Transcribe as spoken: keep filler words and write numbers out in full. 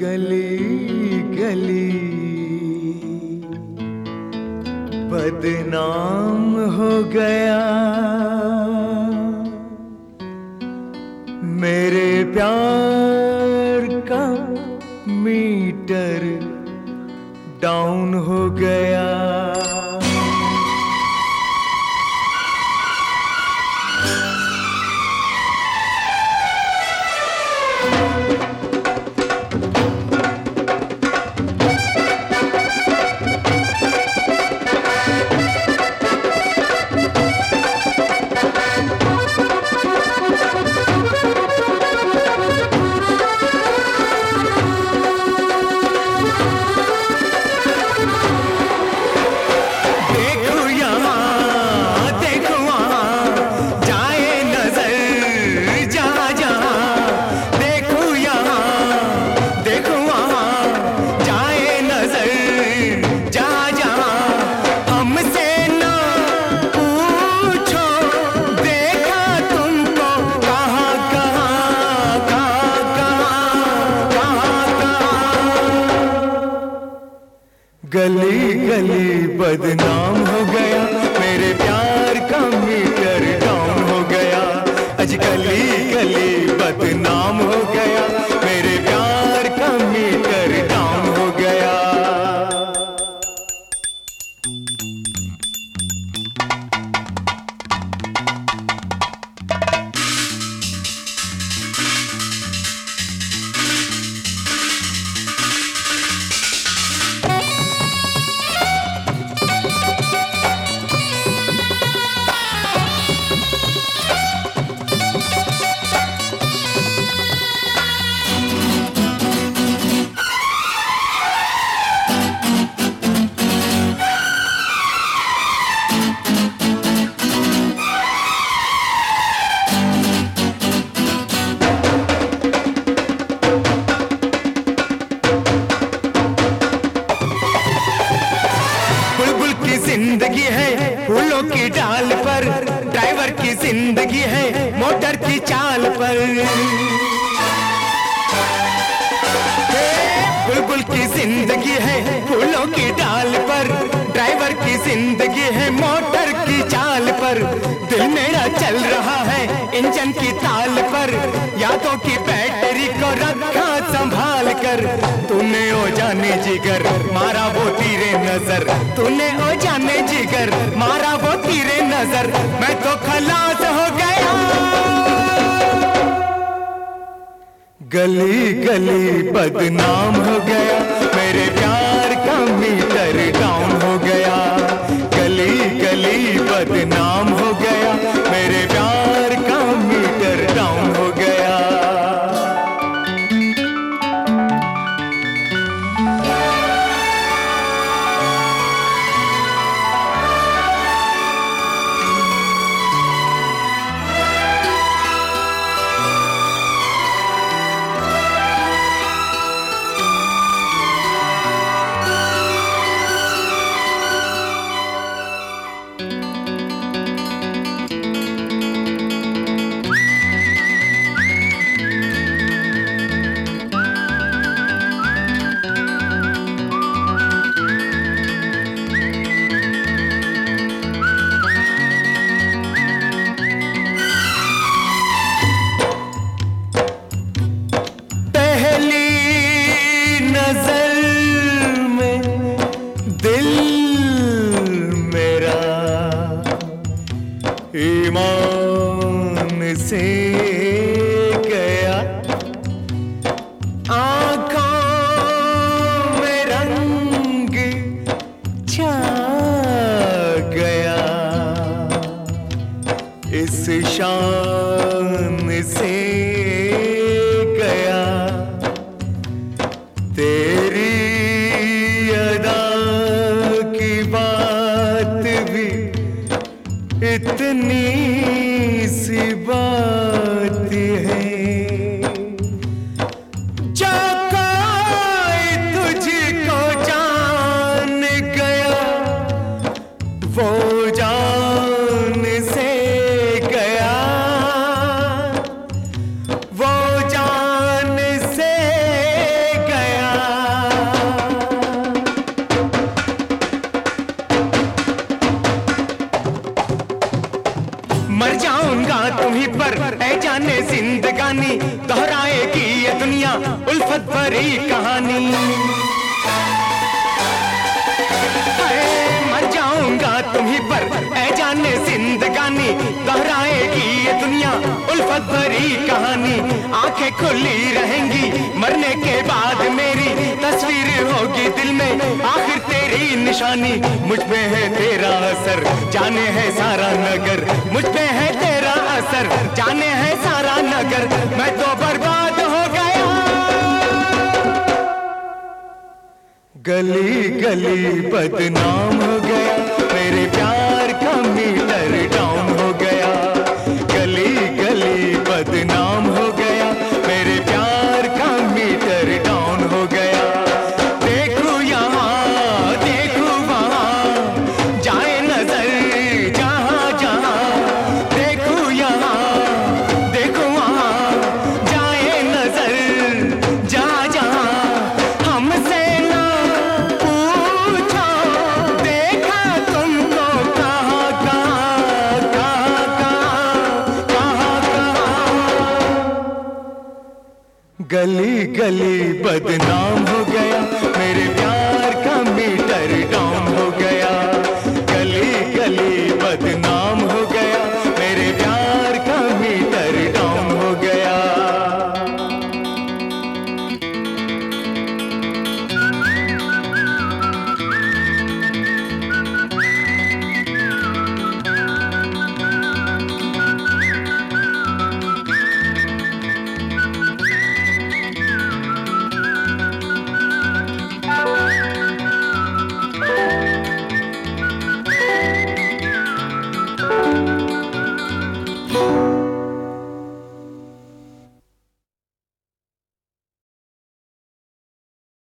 गली गली बदनाम हो गया, मेरे प्यार का मीटर डाउन हो गया। गली गली बदनाम हो गया, मेरे प्यार का मीटर डाउन हो गया। आज गली गली बदनाम हो गया, मेरे प्यार का मीटर डाउन हो गया। जिंदगी है फूलों की डाल पर, ड्राइवर की जिंदगी है मोटर की चाल पर। बुलबुल की जिंदगी है फूलों की डाल पर, ड्राइवर की जिंदगी है मोटर की चाल पर। दिल मेरा चल रहा है इंजन की ताल पर, यादों की बैटरी को रखा संभाल कर। तूने ओ जाने जिगर मारा वो तीरे नजर, तूने ओ जाने जिगर मारा वो तीरे नजर। मैं तो खलास हो गया। गली गली बदनाम हो गया, मेरे प्यार का मीटर डाउन हो गया। गली गली बदनाम हो गया, मेरे प्यार का मीटर डाउन हो गया। ईमान से गया, आँखों में रंग छा गया। इस शान से गया, तेरी अदा की बात भी इतनी सी बात है। जो कोई तुझको जान गया, वो जान से गया, वो जान से गया। उल्फत भरी कहानी। मर जाऊंगा तुम्हीं पर ऐ जाने जिंदगानी, दोहराएगी ये दुनिया उल्फत भरी कहानी। आंखें खुली रहेंगी मरने के बाद मेरी, तस्वीर होगी दिल में आखिर तेरी निशानी। मुझ पे है तेरा असर जाने है सारा नगर, मुझ पे है तेरा असर जाने है सारा नगर। मैं तो बर्बाद हो गया, गली गली बदनाम हो गया, मेरे प्यार का मीटर डाउन हो गया। गली गली बदनाम हो गया, मेरे प्यार का मीटर डाउन हो गया। देखूं यहाँ देखूं वहाँ, जाए नजर जहाँ जहाँ। देखूं यहाँ देखूं वहाँ, जाए नजर जहाँ जहाँ। हमसे गली गली बदनाम हो गया, मेरे प्यार